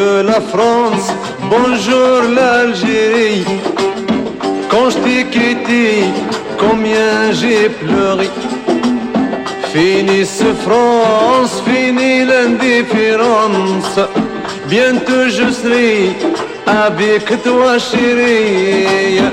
Adieu la France, bonjour l'Algérie. Quand je t'ai quitté, combien j'ai pleuré. Fini ce France, fini l'indifférence. Bientôt je serai avec toi chérie.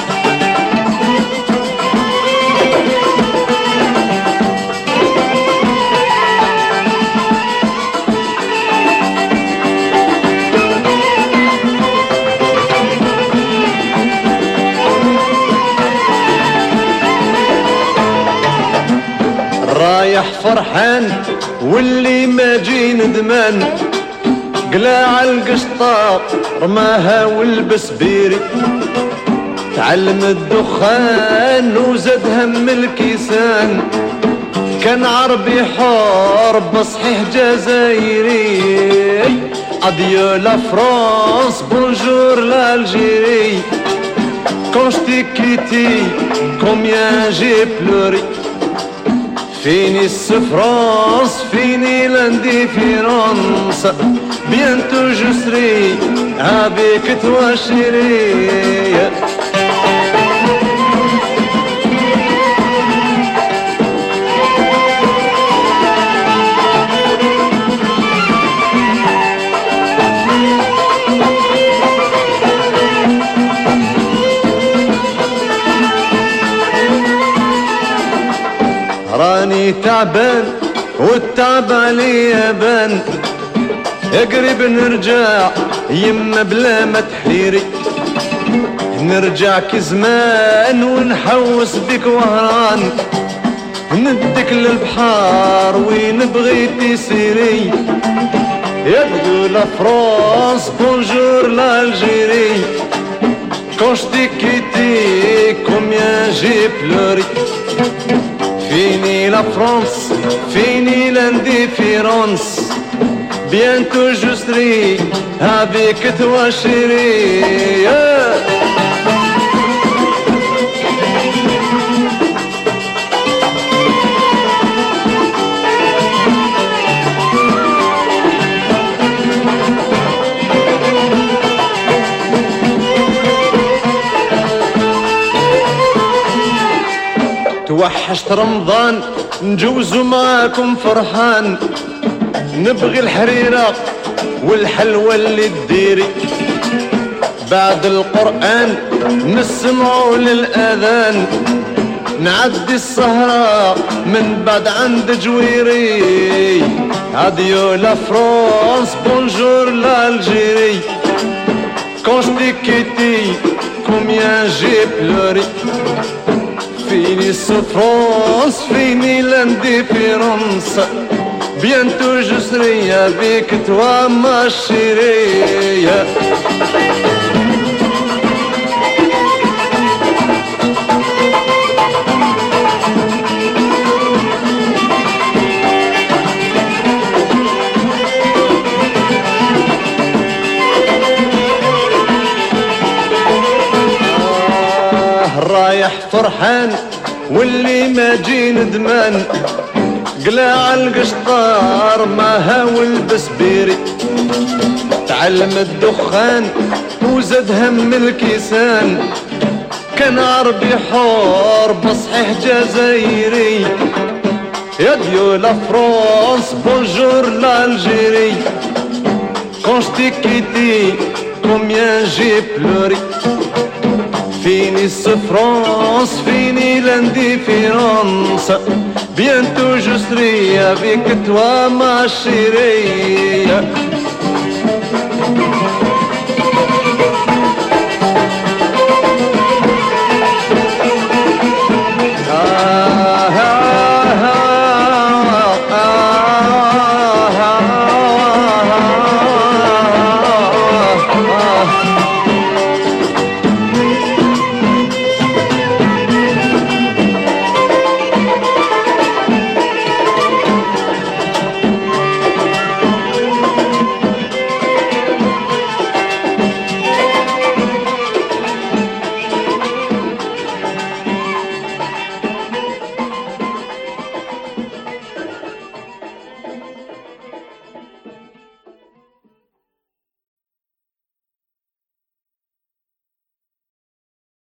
رايح فرحان واللي ما جي ندمان. قلاع القشطة رماها والبس بيري. تعلم الدخان وزاد هم الكيسان. كان عربي حار بصحيح جزائري. Adieu la France, bonjour l'Algérie. Quand je t'ai quitté, combien j'ai pleuré. Fini ce France, fini l'indifférence. Bientôt je serai avec toi chérie. راني تعبان والتعب عليا بان. قريب نرجع يما بلا ما تحيري. نرجع كزمان ونحوس بك وهران. ندك للبحار وين بغيتي سيري. Adieu la France, bonjour l'Algérie. Quand je t'ai quitté, combien j'ai pleuré. Fini la France, fini l'indifférence. Bientôt je serai avec toi chérie. توحشت رمضان نجوزو معاكم فرحان. نبغي الحريرة والحلوى اللي تديري. بعد القرآن نسمعوا للأذان. نعدي السهرة من بعد عند جويري. Adieu la France, bonjour l'Algérie. Quand je t'ai quitté, combien j'ai pleuré. Fini ce France, fini l'indifférence. Bientôt je serai avec toi ma chérie. رايح فرحان واللي ما جي ندمان. قلاع القشطار ماها والبس بيري. تعلم الدخان وزاد هم الكيسان. كان عربي حار بصحيح جزائري. Adieu la France, bonjour l'Algérie. Quand je t'ai quitté, combien j'ai pleuré. Fini ce France, fini l'indifférence. Bientôt je serai avec toi ma chérie.